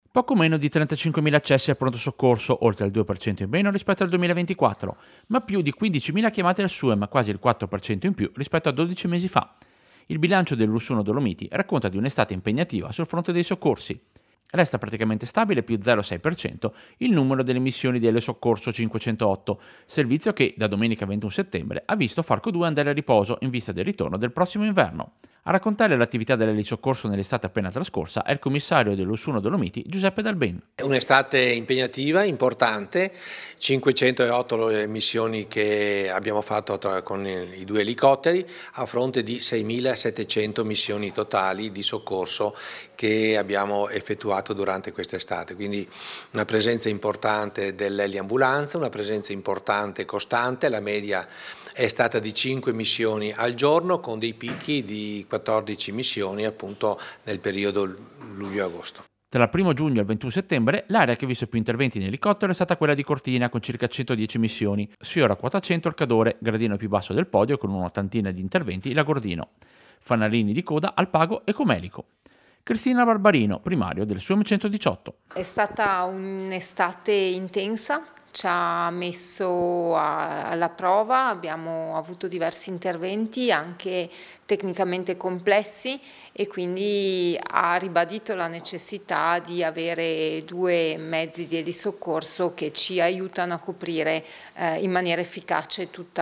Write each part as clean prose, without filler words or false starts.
Poco meno di 35.000 accessi al pronto soccorso, oltre il 2% in meno rispetto al 2024, ma più di 15.000 chiamate al SUEM, quasi il 4% in più rispetto a 12 mesi fa. Il bilancio dell'Us1 Dolomiti racconta di un'estate impegnativa sul fronte dei soccorsi. Resta praticamente stabile più 0,6% il numero delle missioni di Soccorso 508, servizio che da domenica 21 settembre ha visto Falco 2 andare a riposo in vista del ritorno del prossimo inverno. A raccontare l'attività dell'elisoccorso nell'estate appena trascorsa è il commissario dell'Us1 Dolomiti Giuseppe Dalben. È un'estate impegnativa, importante, 508 le missioni che abbiamo fatto con i due elicotteri a fronte di 6.700 missioni totali di soccorso che abbiamo effettuato durante quest'estate, quindi una presenza importante dell'eliambulanza, una presenza importante e costante, la media è stata di 5 missioni al giorno con dei picchi di 14 missioni appunto nel periodo luglio-agosto. Tra il 1 giugno e il 21 settembre, l'area che ha visto più interventi in elicottero è stata quella di Cortina, con circa 110 missioni. Sfiora quota 100 il Cadore, gradino più basso del podio, con un'ottantina di interventi, la Gordino. Fanalini di coda al Pago e Comelico. Cristina Barbarino, primario del SUEM 118. È stata un'estate intensa. Ci ha messo alla prova, abbiamo avuto diversi interventi anche tecnicamente complessi e quindi ha ribadito la necessità di avere due mezzi di elisoccorso che ci aiutano a coprire in maniera efficace tutto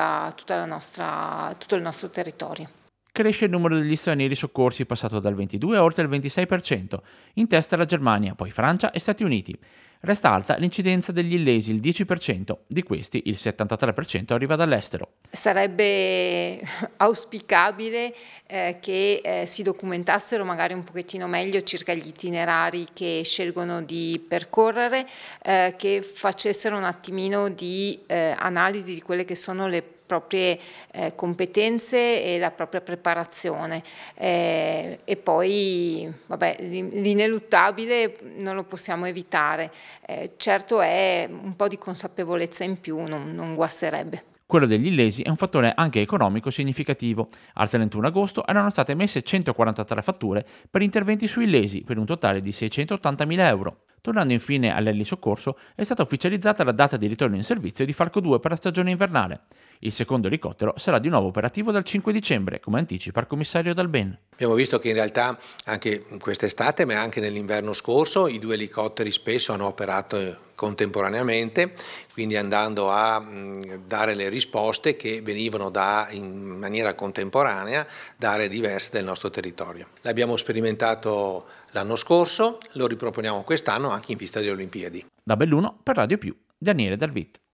il nostro territorio. Cresce il numero degli stranieri soccorsi, passato dal 22 a oltre il 26%, in testa la Germania, poi Francia e Stati Uniti. Resta alta l'incidenza degli illesi, il 10%, di questi il 73% arriva dall'estero. Sarebbe auspicabile che si documentassero magari un pochettino meglio circa gli itinerari che scelgono di percorrere, che facessero un attimino di analisi di quelle che sono le proprie competenze e la propria preparazione e poi l'ineluttabile non lo possiamo evitare, certo è un po' di consapevolezza in più, non guasterebbe. Quello degli illesi è un fattore anche economico significativo. Al 31 agosto erano state emesse 143 fatture per interventi su illesi, per un totale di 680.000 euro. Tornando infine all'elisoccorso, è stata ufficializzata la data di ritorno in servizio di Falco 2 per la stagione invernale. Il secondo elicottero sarà di nuovo operativo dal 5 dicembre, come anticipa il commissario Dalben. Abbiamo visto che in realtà anche quest'estate, ma anche nell'inverno scorso, i due elicotteri spesso hanno operato contemporaneamente, quindi andando a dare le risposte che venivano in maniera contemporanea da aree diverse del nostro territorio. L'abbiamo sperimentato l'anno scorso, lo riproponiamo quest'anno anche in vista delle Olimpiadi. Da Belluno per Radio Più, Daniele Dalvit.